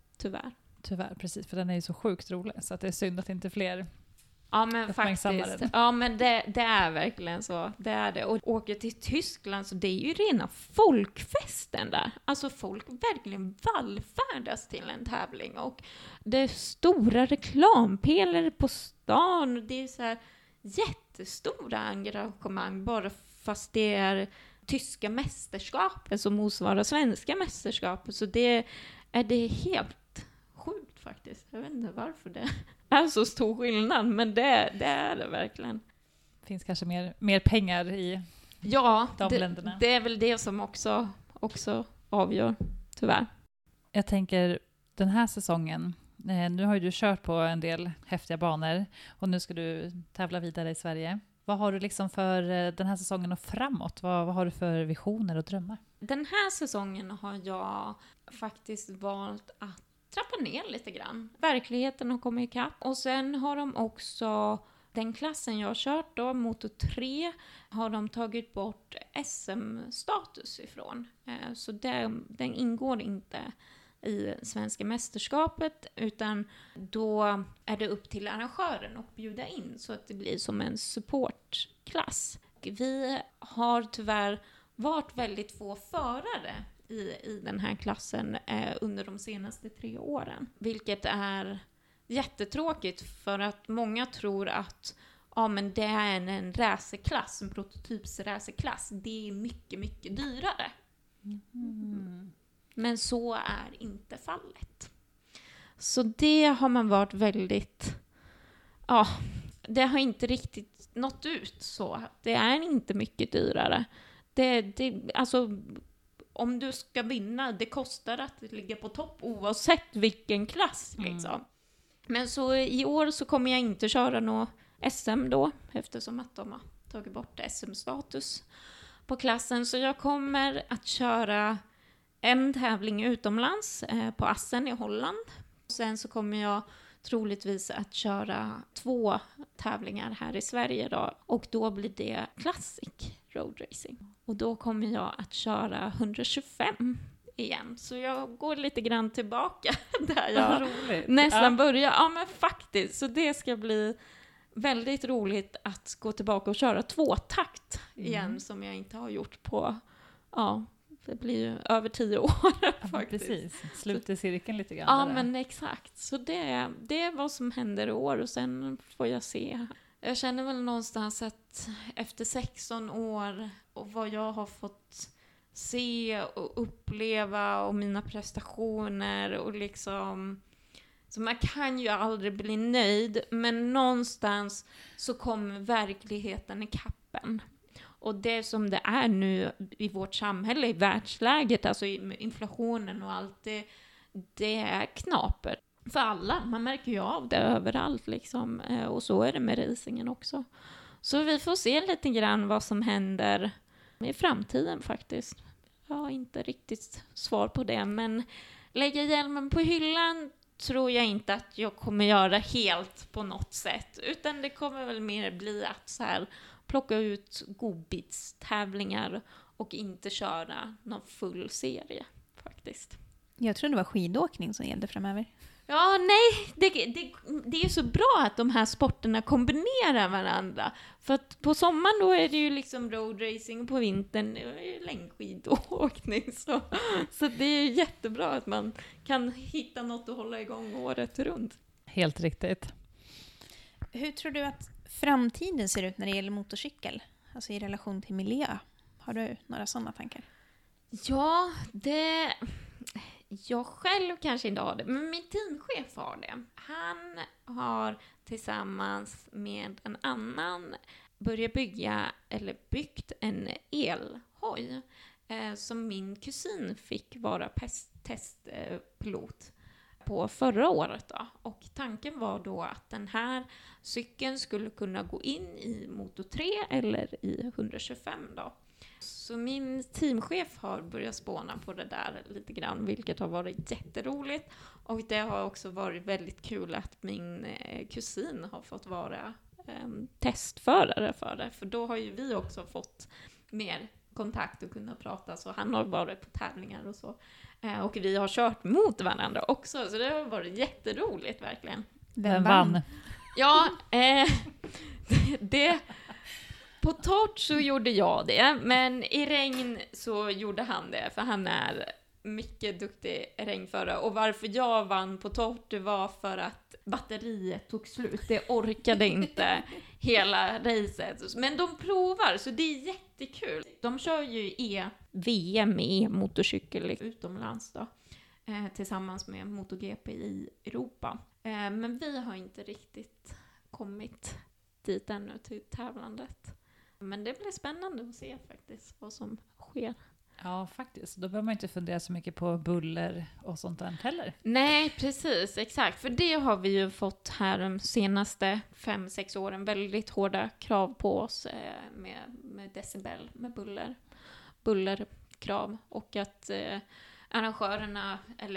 Speaker 2: Tyvärr,
Speaker 1: precis, för den är ju så sjukt rolig så att det är synd att inte fler.
Speaker 2: Ja, men faktiskt. Ja, men det är verkligen så. Det är det. Och åker till Tyskland så det är ju rena folkfesten där. Alltså folk verkligen vallfärdas till en tävling. Och det är stora reklampelare på stan. Det är så här jättestora engagemang bara fast det är tyska mästerskap som motsvarar svenska mästerskap. Så det är helt sjukt faktiskt. Jag vet inte varför det är så stor skillnad, men det är det verkligen.
Speaker 1: Det finns kanske mer pengar i de länderna.
Speaker 2: Det är väl det som också avgör, tyvärr.
Speaker 1: Jag tänker, den här säsongen, nu har ju du kört på en del häftiga banor och nu ska du tävla vidare i Sverige. Vad har du liksom för den här säsongen och framåt? Vad har du för visioner och drömmar?
Speaker 2: Den här säsongen har jag faktiskt valt att trappa ner lite grann. Verkligheten har kommit ikapp. Och sen har de också, den klassen jag har kört då, Moto 3, har de tagit bort SM-status ifrån. Så den ingår inte i svenska mästerskapet, utan då är det upp till arrangören att bjuda in så att det blir som en supportklass. Vi har tyvärr varit väldigt få förare i den här klassen under de senaste 3 åren. Vilket är jättetråkigt, för att många tror att men det är en racerklass, en prototypsracerklass. Det är mycket, mycket dyrare. Men så är inte fallet. Så det har man varit väldigt... det har inte riktigt nått ut så. Det är inte mycket dyrare. Alltså, om du ska vinna, det kostar att ligga på topp oavsett vilken klass. Liksom. Men så i år så kommer jag inte köra något SM då, eftersom att de har tagit bort SM-status på klassen. Så jag kommer att köra en tävling utomlands på Assen i Holland. Sen så kommer jag troligtvis att köra 2 tävlingar här i Sverige då. Och då blir det Classic Road Racing. Och då kommer jag att köra 125 igen. Så jag går lite grann tillbaka där jag nästan börjar. Ja, men faktiskt. Så det ska bli väldigt roligt att gå tillbaka och köra 2-takt igen, som jag inte har gjort på... Det blir ju över 10 år faktiskt.
Speaker 1: Precis, sluter cirkeln lite grann.
Speaker 2: Ja, men exakt. Så det är vad som händer i år, och sen får jag se. Jag känner väl någonstans att efter 16 år och vad jag har fått se och uppleva och mina prestationer och liksom... Så man kan ju aldrig bli nöjd, men någonstans så kommer verkligheten i kappen. Och det som det är nu i vårt samhälle, i världsläget, alltså inflationen och allt, det är knaper för alla. Man märker ju av det överallt liksom. Och så är det med racingen också. Så vi får se lite grann vad som händer i framtiden faktiskt. Jag har inte riktigt svar på det, men lägga hjälmen på hyllan tror jag inte att jag kommer göra helt på något sätt. Utan det kommer väl mer bli att så här... plocka ut godbitstävlingar och inte köra någon full serie faktiskt.
Speaker 3: Jag tror det var skidåkning som gällde framöver.
Speaker 2: Ja, nej, det är så bra att de här sporterna kombinerar varandra. För att på sommaren då är det ju liksom roadracing och på vintern är det längdskidåkning. Så det är jättebra att man kan hitta något att hålla igång året runt.
Speaker 1: Helt riktigt.
Speaker 3: Hur tror du att framtiden ser ut när det gäller motorcykel? Alltså i relation till miljö. Har du några sådana tankar?
Speaker 2: Ja, jag själv kanske inte har det, men min teamchef har det. Han har tillsammans med en annan börjat byggt en elhoj som min kusin fick vara testpilot på förra året då. Och tanken var då att den här cykeln skulle kunna gå in i Moto 3 eller i 125 då. Så min teamchef har börjat spåna på det där lite grann, vilket har varit jätteroligt. Och det har också varit väldigt kul att min kusin har fått vara testförare för det. För då har ju vi också fått mer kontakt och kunna prata. Så han har varit på tävlingar och så. Och vi har kört mot varandra också. Så det har varit jätteroligt verkligen.
Speaker 1: Vem vann?
Speaker 2: Ja, på torrt så gjorde jag det, men i regn så gjorde han det, för han är mycket duktig regnförare. Och varför jag vann på torrt, det var för att batteriet tog slut. Det orkade inte hela racet. Men de provar, så det är jättekul. De kör ju VM i motorcykel utomlands då. tillsammans med MotoGP i Europa. Men vi har inte riktigt kommit dit ännu till tävlandet. Men det blir spännande att se faktiskt vad som sker.
Speaker 1: Ja, faktiskt. Då behöver man inte fundera så mycket på buller och sånt där heller.
Speaker 2: Nej, precis. Exakt. För det har vi ju fått här de senaste 5-6 åren. Väldigt hårda krav på oss med decibel, med bullerkrav. Och att arrangörerna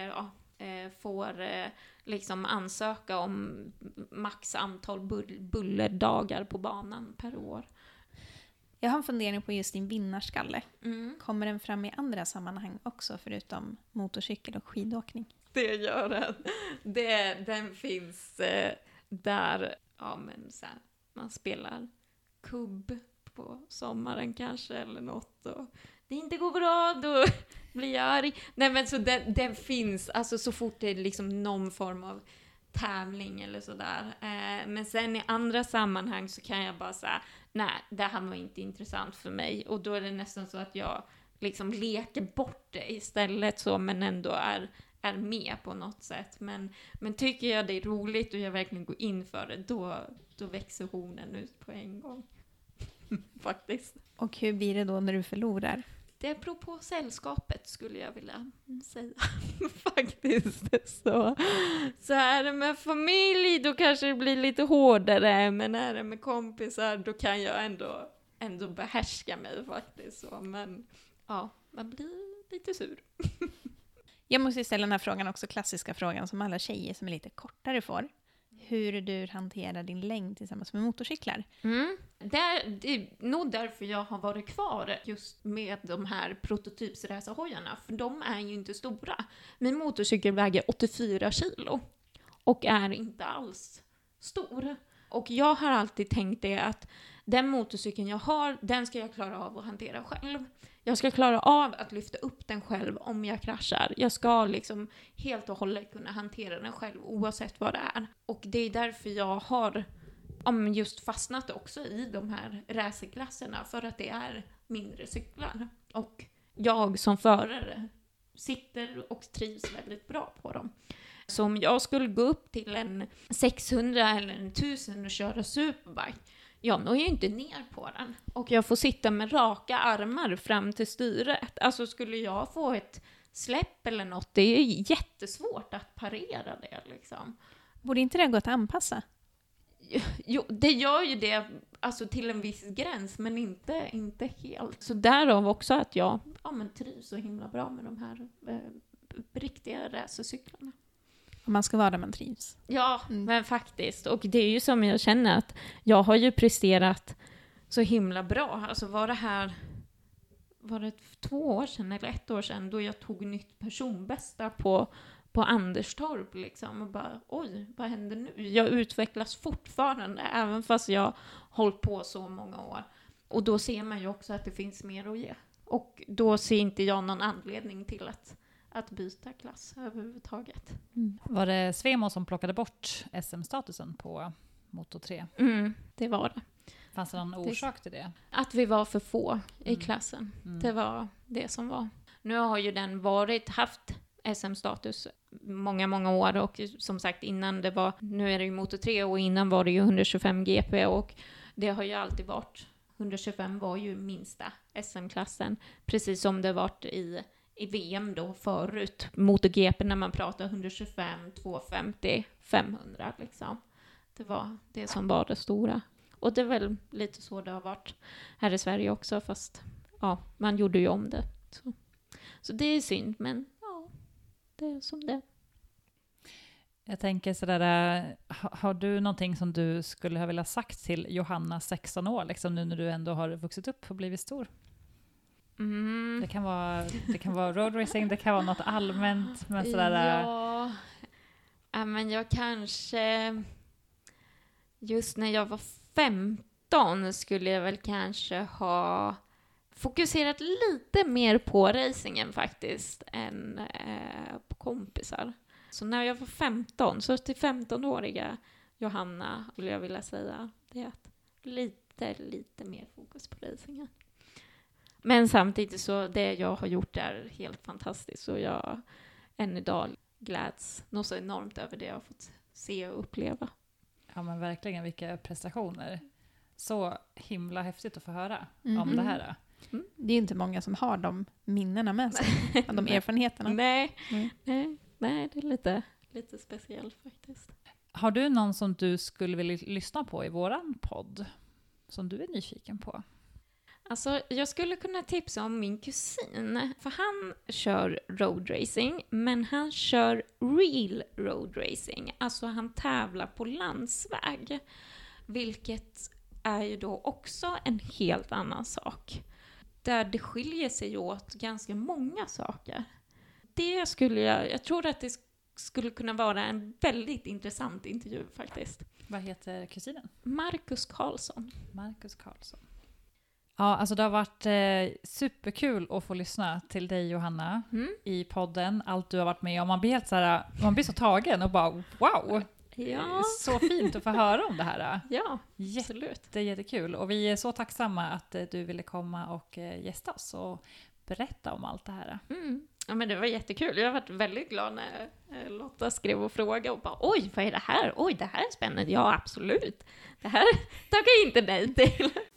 Speaker 2: får liksom ansöka om max antal bullerdagar på banan per år.
Speaker 3: Jag har en fundering på just din vinnarskalle.
Speaker 2: Mm.
Speaker 3: Kommer den fram i andra sammanhang också förutom motorcykel och skidåkning?
Speaker 2: Det gör den. Den finns där, ja men så här, man spelar kubb på sommaren kanske eller något och det inte går bra, då blir jag arg. Nej men så den finns, alltså så fort det är liksom någon form av tävling eller sådär. Men sen i andra sammanhang så kan jag bara säga, nej, det här var inte intressant för mig. Och då är det nästan så att jag liksom leker bort det istället så, men ändå är med på något sätt. Men tycker jag det är roligt och jag verkligen går in för det, då växer hornen ut på en gång. Faktiskt.
Speaker 3: Och hur blir det då när du förlorar?
Speaker 2: Det beror på sällskapet skulle jag vilja säga. Faktiskt. Så är det med familj då kanske det blir lite hårdare. Men är det med kompisar då kan jag ändå behärska mig faktiskt. Så, men ja, man blir lite sur.
Speaker 3: Jag måste ställa den här frågan också, klassiska frågan som alla tjejer som är lite kortare får. Hur du hanterar din längd tillsammans med motorcyklar.
Speaker 2: Det är nog därför jag har varit kvar just med de här prototypsracerhojarna. För de är ju inte stora. Min motorcykel väger 84 kilo. Och är inte alls stor. Och jag har alltid tänkt det att den motorcykeln jag har, den ska jag klara av att hantera själv. Jag ska klara av att lyfta upp den själv om jag kraschar. Jag ska liksom helt och hållet kunna hantera den själv oavsett vad det är. Och det är därför jag har just fastnat också i de här racerklasserna. För att det är mindre cyklar. Och jag som förare sitter och trivs väldigt bra på dem. Så om jag skulle gå upp till en 600 eller en 1000 och köra superbike, jag når ju inte ner på den. Och jag får sitta med raka armar fram till styret. Alltså skulle jag få ett släpp eller något, det är ju jättesvårt att parera det liksom.
Speaker 3: Borde inte det gå att anpassa?
Speaker 2: Jo, det gör ju det alltså till en viss gräns, men inte helt. Så därav också att jag trivs så himla bra med de här riktiga racercyklarna.
Speaker 3: Man ska vara där man trivs.
Speaker 2: Ja, men faktiskt. Och det är ju som jag känner att jag har ju presterat så himla bra. Alltså var det 2 år sedan eller 1 år sedan då jag tog nytt personbästa på Anderstorp liksom. Och bara, oj, vad händer nu? Jag utvecklas fortfarande, även fast jag hållit på så många år. Och då ser man ju också att det finns mer att ge. Och då ser inte jag någon anledning till att byta klass överhuvudtaget.
Speaker 1: Var det Svemo som plockade bort SM-statusen på Moto 3?
Speaker 2: Det var det.
Speaker 1: Fanns det någon orsak till det?
Speaker 2: Att vi var för få i klassen. Det var det som var. Nu har ju den haft SM-status många, många år. Och som sagt, innan det var, nu är det ju Moto 3 och innan var det ju 125 GP. Och det har ju alltid varit, 125 var ju minsta SM-klassen. Precis som det varit i VM då förut. MotoGP när man pratar 125, 250, 500 liksom. Det var det som var det stora. Och det är väl lite så det har varit här i Sverige också, fast ja, man gjorde ju om det. Så det är synd, men ja, det är som det.
Speaker 1: Jag tänker sådär, har du någonting som du skulle ha velat sagt till Johanna 16 år, liksom nu när du ändå har vuxit upp och blivit stor? Det kan vara road racing, det kan vara något allmänt. Men sådär.
Speaker 2: Ja, men jag kanske, just när jag var 15 skulle jag väl kanske ha fokuserat lite mer på racingen faktiskt än på kompisar. Så när jag var 15, så till 15-åriga Johanna skulle jag vilja säga det är att lite mer fokus på racingen. Men samtidigt så det jag har gjort är helt fantastiskt och jag än idag gläds nog så enormt över det jag har fått se och uppleva.
Speaker 1: Ja, men verkligen, vilka prestationer. Så himla häftigt att få höra om det här.
Speaker 3: Det är ju inte många som har de minnena med sig, de erfarenheterna.
Speaker 2: Nej, det är lite speciellt faktiskt.
Speaker 1: Har du någon som du skulle vilja lyssna på i våran podd? Som du är nyfiken på?
Speaker 2: Alltså, jag skulle kunna tipsa om min kusin. För han kör roadracing, men han kör real roadracing. Alltså han tävlar på landsväg. Vilket är ju då också en helt annan sak. Där det skiljer sig åt ganska många saker. Jag tror att det skulle kunna vara en väldigt intressant intervju faktiskt.
Speaker 1: Vad heter kusinen?
Speaker 2: Marcus Karlsson.
Speaker 1: Marcus Karlsson. Ja, alltså det har varit superkul att få lyssna till dig, Johanna, i podden. Allt du har varit med om. Man blir helt så här, man blir så tagen och bara wow.
Speaker 2: Ja.
Speaker 1: Så fint att få höra om det här.
Speaker 2: Ja, absolut.
Speaker 1: Jättekul. Och vi är så tacksamma att du ville komma och gästa oss och berätta om allt det här.
Speaker 2: Ja, men det var jättekul. Jag har varit väldigt glad när Lotta skrev och frågade och bara, oj, vad är det här? Oj, det här är spännande. Ja, absolut. Det här tackar jag inte nej till.